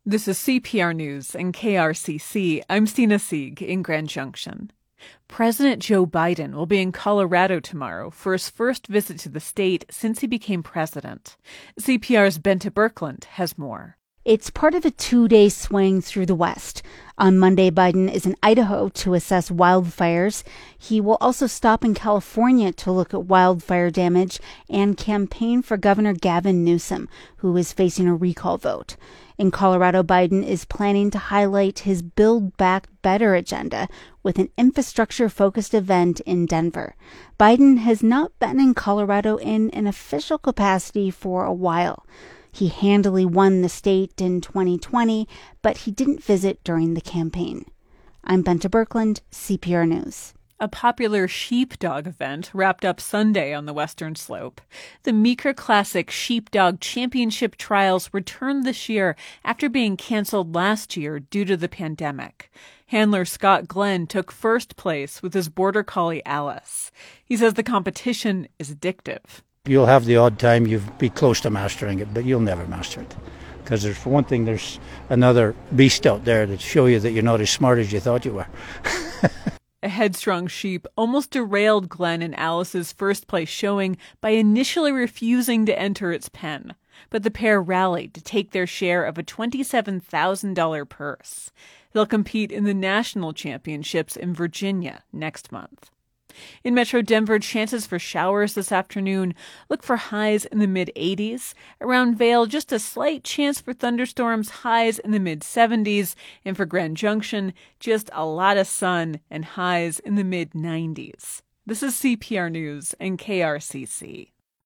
This is CPR News and KRCC. I'm Stina Sieg in Grand Junction. President Joe Biden will be in Colorado tomorrow for his first visit to the state since he became president. CPR's Bente Birkeland has more. It's part of a two-day swing through the West. On Monday, Biden is in Idaho to assess wildfires. He will also stop in California to look at wildfire damage and campaign for Governor Gavin Newsom, who is facing a recall vote. In Colorado, Biden is planning to highlight his Build Back Better agenda with an infrastructure-focused event in Denver. Biden has not been in Colorado in an official capacity for a while. He handily won the state in 2020, but he didn't visit during the campaign. I'm Bente Birkeland, CPR News. A popular sheepdog event wrapped up Sunday on the Western Slope. The Meeker Classic Sheepdog Championship trials returned this year after being canceled last year due to the pandemic. Handler Scott Glenn took first place with his border collie Alice. He says the competition is addictive. You'll have the odd time you'll be close to mastering it, but you'll never master it. Because for one thing, there's another beast out there that show you that you're not as smart as you thought you were. A headstrong sheep almost derailed Glenn and Alice's first place showing by initially refusing to enter its pen. But the pair rallied to take their share of a $27,000 purse. They'll compete in the national championships in Virginia next month. In Metro Denver, chances for showers this afternoon. Look for highs in the mid-80s. Around Vail, just a slight chance for thunderstorms, highs in the mid-70s. And for Grand Junction, just a lot of sun and highs in the mid-90s. This is CPR News and KRCC.